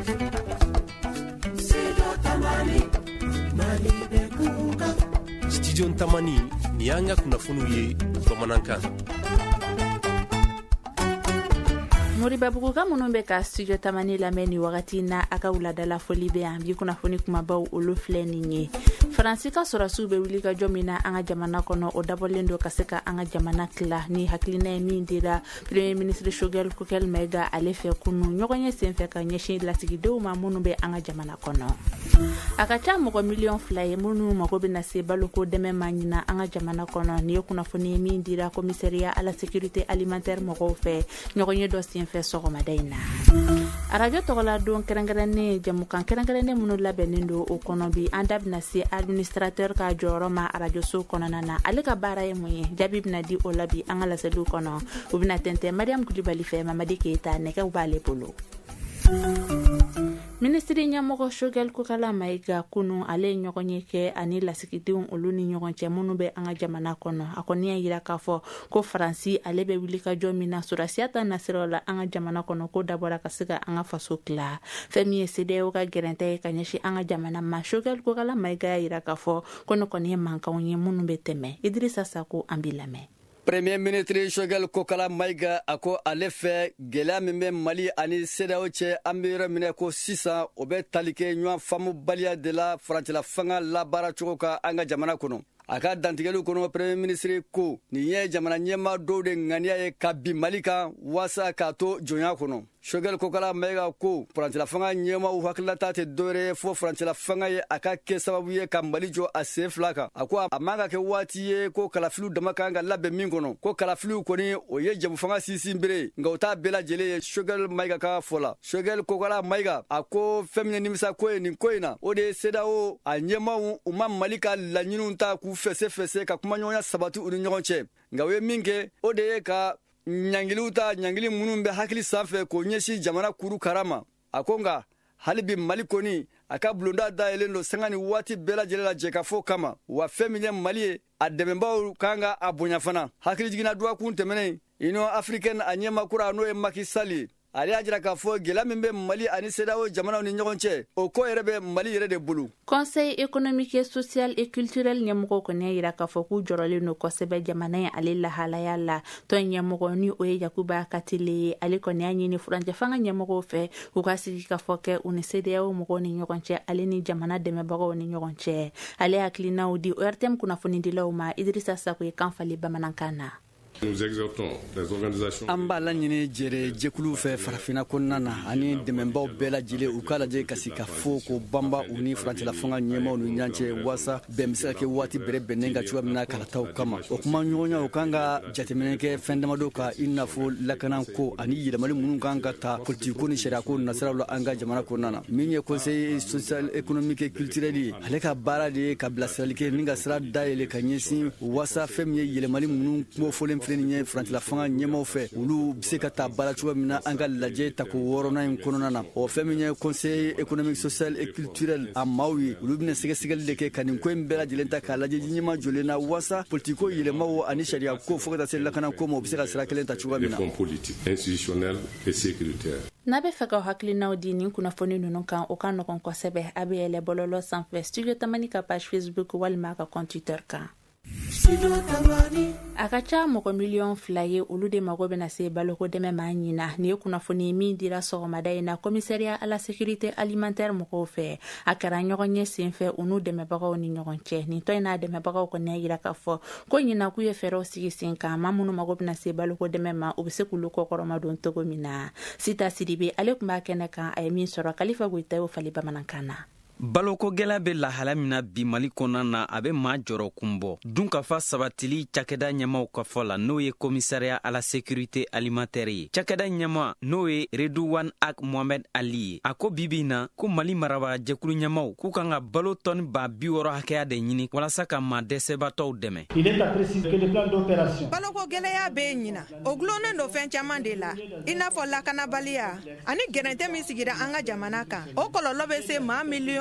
Studio Tamani ni yanga kunafunu ye bamanankan. Moribabuka munumbe ka studio Tamani lameni wakati na aka uladala foli be ambi kunafuni kumabaw olu fleninye. Fransika sorasu be wili ka jomina anga jamana kono o dabolendo kaseka anga jamana kla ni haklina mi ndira premier ministre Shogel Kokel Mega alefe kunu nyogonye senfe ka nyeshi latigi do ma munumbe anga jamana kono. Akacha moko million fly munu mako bina se baloko deme manyina anga jamana kono ni kunafuni mi ndira commissariat à la sécurité alimentaire moko fe nyogonye dossier fe soko madaina. Radio togola don kerengerene jamukan kerengerene munu labenendo o kono bi andab na se administrateur ka joroma radio so kono nana ale ka bara e moye jabib na di olabi angala selu kono ubina tente Mariam Koulibaly fe Mamadi Keita ne ka ubale polo. Ministri nyamoko Shogel Kokel Mega kunu ale nyogonye ke ani la sikiti oluni nyogonche munube anga jamana kono akonia yira kafo ko Franci ale be wilika jomina surasiata nasirola anga jamana kono ko dabora kasika anga fasokla femi CDO ka gerente kanyeshi anga jamana ma Shogel Kokel Mega yira kafo kono konie manka onye munube teme Idrissa Sako ambilame. Premier ministre Shogel Kokel Mega ako alefe gela mime Mali ani CEDEAO che ambire mine ko sisa obe talike nywa famu balia de la Francila fanga la bara choka anga jamana kono aka dantigelu kono premier ministre ko ni ye jamana nyema do de ngania ye kabi malika wasa kato jonya kono Shogel Kokel Mega ko Francila fanga nyema u hakilata te dore fo Francila fanga ye aka ke sababu ye kambalijo ase flaka akwa amanga ke wati ye ko kalafilu damaka nga labe mingono ko kalafilu koni o ye jamu fanga sisi mbere nga uta bela jele ye Shogel Mega ka fola Shogel Kokel Mega ako femine nimisa ko ni koina o de CEDEAO a nyema u mam malika la nyinunta ku fese ka kuma nyonya sabatu uni nyonche nga we minge o de ka nyangili munumbe hakili sanfe ko nyeshi jamana kuru karama akonga halibi malikoni aka blonda da elendo sangani wati bela jelela jeka fo kama wa femine mali adememba kanga abonya fana hakili jigina dua kuntemene ino african anyema kura no e makisali ali ajira ka fo gela mimbe Mali ani CEDEAO jamana ni nyogonche o ko erebe Mali yere de bulu. Conseil économique et social et culturel nyamoko ko ne yira ka fo ku jorole no ko sebe jamana ali la halayala to nyamoko ni o yakuba katile ali ko ne anyi ni franje fanga nyamoko fe ku ka sigi ka fo ke uni CEDEAO mo ko ni nyogonche ali ni jamana de me bago ni nyogonche ali aklina udi ortem kuna fo ni diloma Idrissa Sako e kanfali bamanankana. Nous exhortons les organisations ambala nyine jere jekulu fe farafina konnana ani demembaw bela jile ukala je kasika fo ko bamba uni Francila fanga nyema unu nyanche wasa bemsa ke wati bere benenga chuwa mina kalataw kama okuma nyonya okanga jatemeneke fendamado ka inna fo lakanan ko ani yilemali munun kanga ta politiko ni shera ko nasaralo anga jamana konnana minye conseil social économique et culturel aleka barade ka blasalike ninga sra daele kanyesi wasa femye yilemali munun ko folem nye Francila fanga nyema fe ulu bisekata bala chuwa mina anga laje tako worona in konona o feminye conseil économique social et culturel amawi ulu bine segesegel leke kanin ko mbela jelenta ka laje nyema jolena wasa politiko yile mawo ani sharia ko fokata sel lakana ko mo biseka sra kelenta chuwa mina fonds politique institutionnel et sécuritaire nabe faka haklina odini kuna foni nunu kan okano kon ko sebe abele bololo sanfe studio Tamani ka page Facebook wal maka compte Twitter ka akacha moko million flaye ulude magobe na se baloko deme manyina ni kuna foni mi dira so madaina commissariat à la sécurité alimentaire moko fe akara nyogonye senfe unu deme bago ni nyogonche ni toina deme bago ko ne yira kafo ko nyina ku ye fero sigi senka mamunu magobe na se baloko deme ma obse kuluko koroma don togomina sita sidibe ale kuma keneka ay min soro khalifa goita o fali bamanankana baloko gɛlɛ bɛ lahala min na bi Mali kɔnɔna na a bɛ maa jɔrɔ kunbɔ dunkafa sabatili cakɛda ɲɛmaw ka fɔ la n'o ye commissariat à la sécurité alimentaire ye cakɛda ɲɛma n'o ye Redouane Ak Mohamed Ali ye a ko bibi na ko Mali marabaa jɛkulu ɲɛmaw k'u kan ka balo tɔni 60 hakɛya de ɲini walasa ka maa dɛsɛbatɔw dɛmɛ. Il est à préciser que le plan d'opération baloko gɛlɛya bɛ ɲina o gulonnen do fɛn caman de la i n'a fɔ lakanabaliya ani gɛrɛntɛ min sigira an ka jamana kan o kɔlɔlɔ bɛ se maa miliyɔn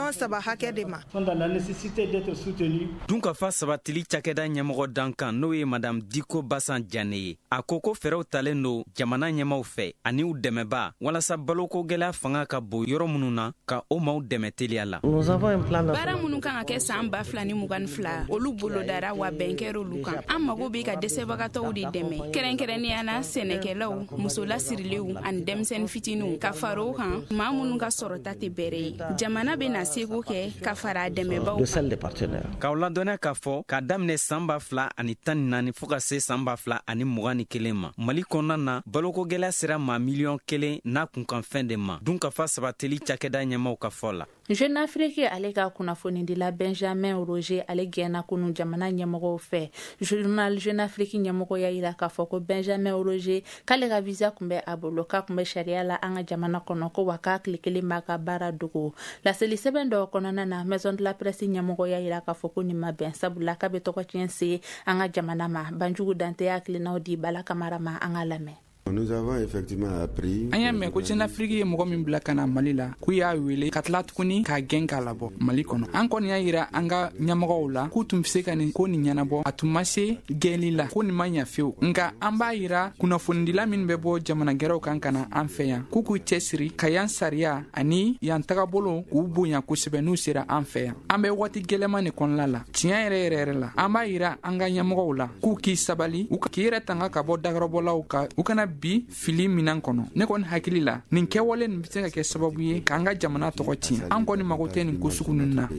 ɲɔgɔn saba hakɛ de ma. Sont dans la nécessité d'être soutenus. Dunka fa sabatili cakɛda ɲɛmɔgɔ dankan n'o ye madame Diko Basan Jane ye. A ko ko fɛrɛw talen do jamana ɲɛmaw fɛ ani u dɛmɛba walasa baloko gɛlɛya fanga ka bon yɔrɔ minnu na ka o maaw dɛmɛ teliya la. Baara minnu kan ka kɛ san 2022 olu bolodara wa bɛn kɛr'olu kan. An mago bɛ ka dɛsɛbagatɔw de dɛmɛ. Kɛrɛnkɛrɛnnenya na sɛnɛkɛlaw, musolasirilenw ani denmisɛnnin fitininw ka fara o kan maa minnu ka sɔrɔta tɛ bɛrɛ ye. Jamana bɛ na seko kɛ ka fara dɛmɛbaw kan. K'aw ladɔnniya k'a fɔ k'a daminɛ san 2014 fo ka se san 2021 ma Mali kɔnɔna na baloko gɛlɛya sera maa miliyɔn 1 n'a kunkanfɛn de ma dunkafa sabatili cakɛda ɲɛmaw ka fɔ la. Jeune Afrique ale ka kunnafoni dila Benjamin Roger ale gɛnna kunu jamana ɲɛmɔgɔw fɛ. Journal Jeune Afrique ɲɛmɔgɔ y'a yira k'a fɔ ko Benjamin Roger k'ale ka visa kun bɛ a bolo k'a kun bɛ sariya la an ka jamana kɔnɔ ko wa k'a tile kelen b'a ka baara dogo. Laseli sɛbɛn dɔw kɔnɔna na Maison de la Presse ɲɛmɔgɔ y'a yira k'a fɔ ko nin ma bɛn sabula k'a bɛ tɔgɔ tiɲɛ se an ka jamana ma. Banjugu Dante y'a hakilinaw di Bala Kamara ma an ka lamɛn. Nous avons effectivement appris. An y'a mɛn ko Jeune Afrique ye mɔgɔ min bila ka na Mali la k'u y'a wele ka tila tuguni k'a gɛn k'a labɔ Mali kɔnɔ. An kɔni y'a yira an ka ɲɛmɔgɔw la k'u tun bɛ se ka nin ko nin ɲɛnabɔ a tun ma se gɛnli la ko nin ma ɲɛ fiyewu. Nka an b'a yira kunnafonidila min bɛ bɔ jamana gɛrɛw kan ka na an fɛ yan k'u k'u cɛsiri ka yan sariya ani yan tagabolo k'u bonya kosɛbɛ n'u sera an fɛ yan. An bɛ waati gɛlɛman de kɔnɔna la tiɲɛ yɛrɛ la an b'a yira an ka ɲɛmɔgɔw la k'u k'i sabali u k'i yɛrɛ tanga ka bɔ dagarabɔlaw kan u kana bi fili minan kɔnɔ. Ne kɔni hakili la nin kɛwale nin bɛ se ka kɛ sababu ye k'an ka jamana tɔgɔ tiɲɛ. An kɔni mago tɛ nin ko sugu ninnu na.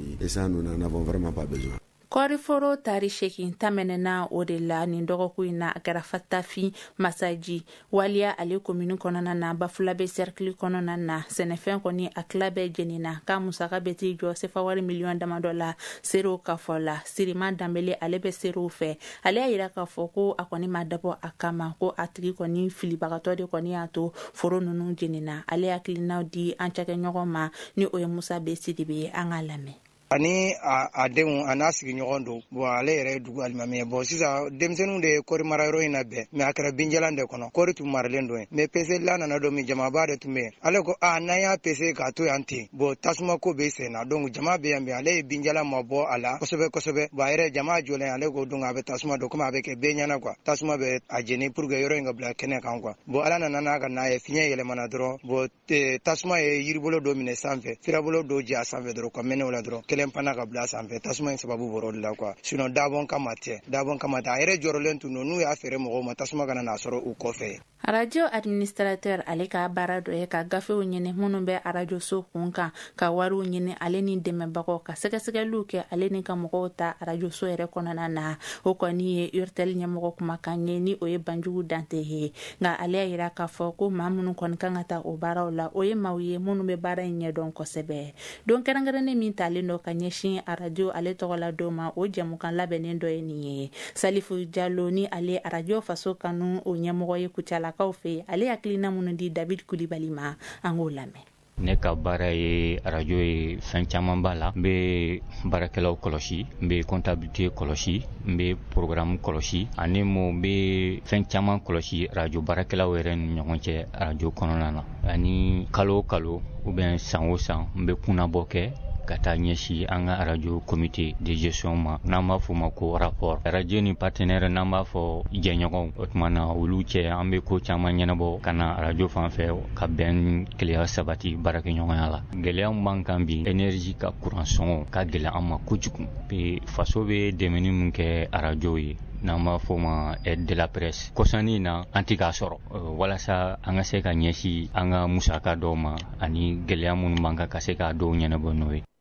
Kɔriforo tari 8 tɛmɛnɛna o de la nin dɔgɔkun in na a kɛra Fatafin Masaji waliya ale komini kɔnɔna na Bafulabe cercle kɔnɔna na sɛnɛfɛn kɔni a tila bɛɛ jenina k'a musaka bɛ t'i jɔ sefa wari miliyɔn damadɔ la serew ka fɔ la. Sirima Danbele ale bɛ serew fɛ ale y'a yira k'a fɔ ko a kɔni ma dabɔ a kama ko a tigi kɔni filibagatɔ de kɔni y'a to foro ninnu jenina. Ale hakilinaw di an cakɛɲɔgɔn ma ni o ye Musa B Sidibe ye an ka lamɛn. Ani a denw a n'a sigiɲɔgɔn don bon ale yɛrɛ ye dugu alimami ye bon sisan denmisɛnninw de ye kɔri mara yɔrɔ in na bɛɛ mais a kɛra binjalan de kɔnɔ kɔri tun maralen don mais peseli nana don min jamaba de tun bɛ yen ale ko n'an y'a pese k'a to yan ten bon tasuma ko bɛ sen na donc jama bɛ yan bi ale ye binjalan ma bɔ a la kosɛbɛ kosɛbɛ bon a yɛrɛ jama jɔlen ale ko donc a bɛ tasuma don comme a bɛ kɛ bɛɛ ɲɛna quoi tasuma bɛ a jeni pour que yɔrɔ in ka bila kɛnɛ kan quoi bon ala nana n'a ka n'a ye fiɲɛ yɛlɛmana dɔrɔn bon tasuma ye yiribolo dɔ minɛ sanfɛ sirabolo dɔ jɛ a sanfɛ dɔrɔn ka mɛnɛ o la dɔrɔn kelen panna ka bila sanfɛ tasuma in sababu bɔrɔ de la quoi sinon dabɔn kama tɛ a yɛrɛ jɔrɔlen tun don n'u y'a fɛrɛ mɔgɔw ma tasuma kana n'a sɔrɔ u kɔfɛ. Radio administrateur ale ka baara dɔ ye ka gafew ɲini minnu bɛ radio so kun kan ka wariw ɲini ale ni dɛmɛbagaw ka sɛgɛsɛgɛliw kɛ ale ni ka mɔgɔw ta radio so yɛrɛ kɔnɔna na o kɔni ye Urtel ɲɛmɔgɔ kumakan ye ni o ye Banjugu Dante ye nka ale y'a yira k'a fɔ ko maa minnu kɔni kan ka taa o baaraw la o ye maaw ye minnu bɛ baara in ɲɛdɔn kosɛbɛ don kɛrɛnkɛrɛnnen min talen dɔ ka ɲɛsin radio ale tɔgɔ la don ma o jɛmukan labɛnnen dɔ ye nin ye Salifu Jalo ni ale radio faso kanu o ɲɛmɔgɔ ye Kucalakaw fɛ ale hakilina minnu di David Kulibali ma an k'o lamɛn. Ne ka baara ye radio ye fɛn caman b'a la n bɛ baarakɛlaw kɔlɔsi n bɛ comptabilité kɔlɔsi n bɛ programme kɔlɔsi ani n bɛ fɛn caman kɔlɔsi radio baarakɛlaw yɛrɛ ni ɲɔgɔn cɛ radio kɔnɔna na ani kalo o kalo ou bien san o san n bɛ kunnabɔ kɛ ka taa ɲɛsin an ka radio comité de gestion ma n'an b'a fɔ o ma ko rapport radio ni partenaire n'an b'a fɔ jɛɲɔgɔnw o tuma na olu cɛ an bɛ ko caman ɲɛnabɔ ka na radio fan fɛ ka bɛn keleya sabati baarakɛɲɔgɔnya la gɛlɛya min b'an kan bi énergie ka courant sɔngɔ ka gɛlɛn an ma kojugu faso bɛ dɛmɛni min kɛ radio ye n'an b'a fɔ o ma aide de la presse kɔsani na an tɛ k'a sɔrɔ walasa an ka se ka ɲɛsin an ka musaka dɔw ma ani gɛlɛya minnu b'an kan ka se k'a dɔw ɲɛnabɔ n'o ye.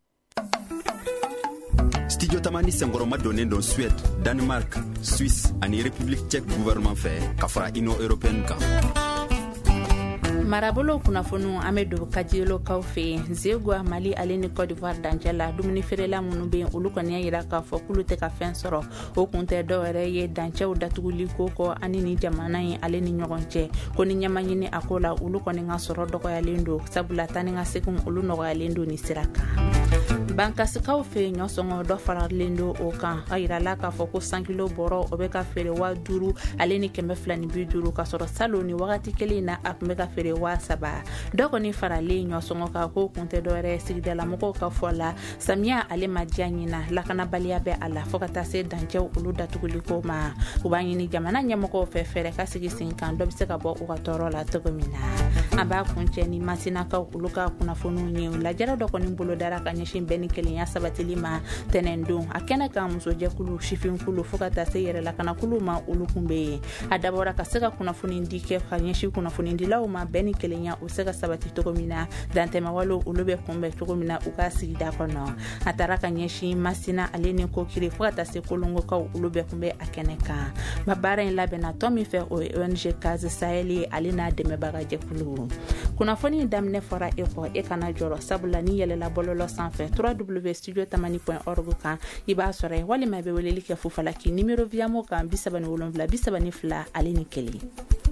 Studio Tamani senkɔrɔma donnen don Suède, Danemark, Suisse ani République tchèque gouvernement fɛ ka fara Union européenne kan. Marabolo kunnafoniw an bɛ don kajilokaw fɛ yen Zegwa Mali ale ni Côte d'Ivoire dancɛ la dumuni feerela minnu bɛ yen olu kɔni y'a yira k'a fɔ k'olu tɛ ka fɛn sɔrɔ o kun tɛ dɔwɛrɛ ye dancɛw datuguli ko kɔ ani ni jamana in ale ni ɲɔgɔn cɛ ko ni ɲɛma ɲini a ko la olu kɔni ka sɔrɔ dɔgɔyalen don sabula taa ni ka segin olu nɔgɔyalen don ni sira kan. bankasikaw fe ɲɔsɔngɔ dɔ faralen do o kan a yirala k'a fɔ ko 100 kilo bɔrɔ o bɛ ka feere 5,000 ale ni 250 ka sɔrɔ salo ni wagati kelen na a tun bɛ ka feere 7,000 dɔ kɔni faralen ɲɔsɔngɔ kan ko kun tɛ dɔwɛrɛ sigidalamɔgɔw ka fɔ la samiya ale ma diya ɲina lakanabaliya bɛ a la fɔ ka taa se dancɛw olu datuguliko ma u b'a ɲini jamana ɲɛmɔgɔw fɛ fɛrɛ ka sigi sen kan dɔ bɛ se ka bɔ u ka tɔɔrɔ la cogo min na an b'a kuncɛ ni masinakaw olu ka kunnafoniw ye lajɛrɛ dɔ kɔni bolo dara ka ɲɛsin bɛɛ ni kelenya sabatili ma tɛnɛn don a kɛnɛ kan musojɛkulu sifinkulu fo ka taa se yɛrɛlakanakulu ma olu kun bɛ yen a dabɔra ka se ka kunnafoni di kɛ ka ɲɛsin kunnafonidilaw ma bɛɛ ni kelenya o se ka sabati cogo min na dantɛmɛwalew olu bɛ kunbɛn cogo min na u ka sigida kɔnɔ a taara ka ɲɛsin masina ale ni kokiri fo ka taa se kolongokaw olu bɛ kun bɛ a kɛnɛ kan ba baara in labɛnna tɔ min fɛ o ye ONG Kaze Sahel ye ale n'a dɛmɛbaga jɛkulu kunnafoni daminɛ fɔra e kɔ e kana jɔrɔ sabula ni yɛlɛla bɔlɔlɔ sanfɛ www.studiotamani.org kan i b'a sɔrɔ yen walima i bɛ weleli kɛ Fufalaki numéro viamo kan 77 32 ale ni 1.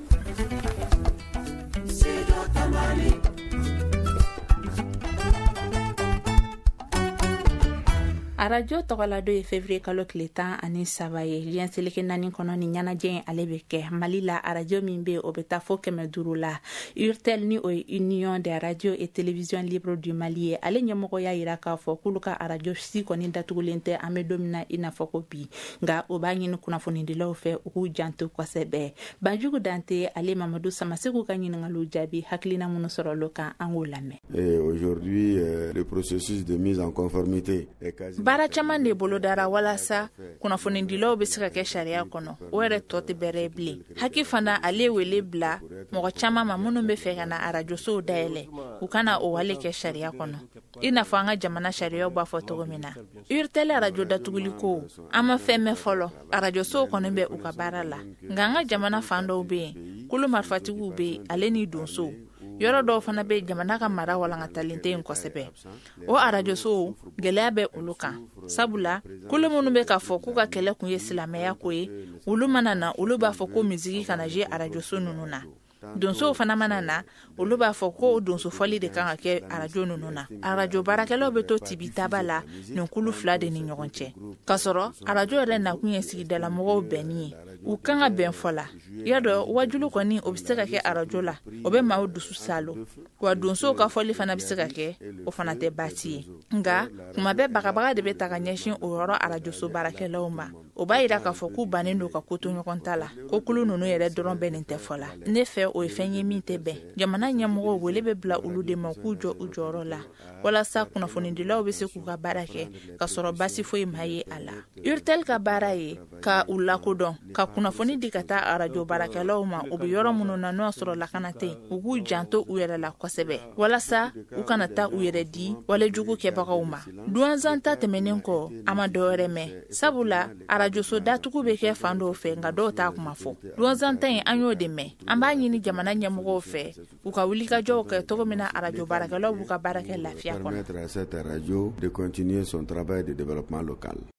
arajo tɔgɔladɔ ye février kalo tile 13 ye diɲɛ seleke 4 kɔnɔ ni ɲɛnajɛ ale bɛ kɛ mali la arajo min bɛ o bɛ taa fo 500 la urtel ni o ye union des radios et télévisions libres du mali ye ale ɲɛmɔgɔ y'a yira k'a fɔ k'olu ka arajo si kɔni datugulen tɛ an bɛ don min na i n'a fɔ ko bi nka o b'a ɲini kunnafonidilaw fɛ u k'u janto kosɛbɛ banjugu dante ale mamadu samasegu ka ɲininkaliw jaabi hakilina minnu sɔrɔlo kan an k'o lamɛn. Aujourd'hui le processus de mise en conformité est quasi baara caman de bolo dara walasa kunnafonidilaw bɛ se ka kɛ sariya kɔnɔ o yɛrɛ tɔ tɛ bɛrɛ bilen haki fana ale wele bila mɔgɔ caman ma minnu bɛ fɛ ka na arajosow dayɛlɛ u kana o wale kɛ sariya kɔnɔ i n'a fɔ an ka jamana sariyaw b'a fɔ cogo min na urtel arajo datuguli ko an ma fɛn mɛn fɔlɔ arajosow kɔni bɛ u ka baara la nka an ka jamana fan dɔw bɛ yen kolo marifatigiw bɛ yen ale ni donsow yɔrɔ dɔw fana bɛ jamana ka mara walankatalen tɛ yen kosɛbɛ o arajosow gɛlɛya bɛ olu kan sabula kolo minnu bɛ k'a fɔ k'u ka kɛlɛ kun ye silamɛya ko ye olu mana na olu b'a fɔ ko misigi kana je arajoso ninnu na donsow fana mana na olu b'a fɔ ko donso fɔli de kan ka kɛ arajo ninnu na arajo baarakɛlaw bɛ to tibitaba la nin kulu 2 de ni ɲɔgɔn cɛ ka sɔrɔ arajo yɛrɛ nakun ye sigidalamɔgɔw bɛnni ye u kan ka bɛn fɔ la yadɔ wajulu kɔni o bɛ se ka kɛ arajo la o bɛ maaw dusu salo wa donsow ka fɔli fana bɛ se ka kɛ o fana tɛ baasi ye nka kuma bɛɛ bagabaga de bɛ ta ka ɲɛsin o yɔrɔ arajoso baarakɛlaw ma o b'a yira k'a fɔ k'u bannen don ka koto ɲɔgɔn ta la ko kulu ninnu yɛrɛ dɔrɔn bɛnnen tɛ fɔ la ne fɛ o ye fɛn ye min tɛ bɛn jamana ɲɛmɔgɔw wele bɛ bila olu de ma k'u jɔ u jɔyɔrɔ la walasa kunnafonidilaw bɛ se k'u ka baara kɛ ka sɔrɔ baasi foyi ma ye a la urtel ka baara ye ka u lakodɔn ka kunnafoni di ka taa arajo baarakɛlaw ma u bɛ yɔrɔ minnu na n'o sɔrɔ lakana tɛ u k'u janto u yɛrɛ la kosɛbɛ walasa u kana taa u yɛrɛ di walejugu kɛbagaw ma duwanzan ta tɛmɛnen kɔ a ma dɔwɛrɛ mɛn sabula arajoso datugu bɛ kɛ fan dɔw fɛ nka dɔw t'a kuma fɔ duwanzan ta in an y'o de mɛn an b'a ɲini jamana ɲɛmɔgɔw fɛ u ka wulikajɔw kɛ cogo min na arajo baarakɛlaw b'u ka baara kɛ lafiya kɔnɔ. Permettre à cette radio de continuer son travail de développement local.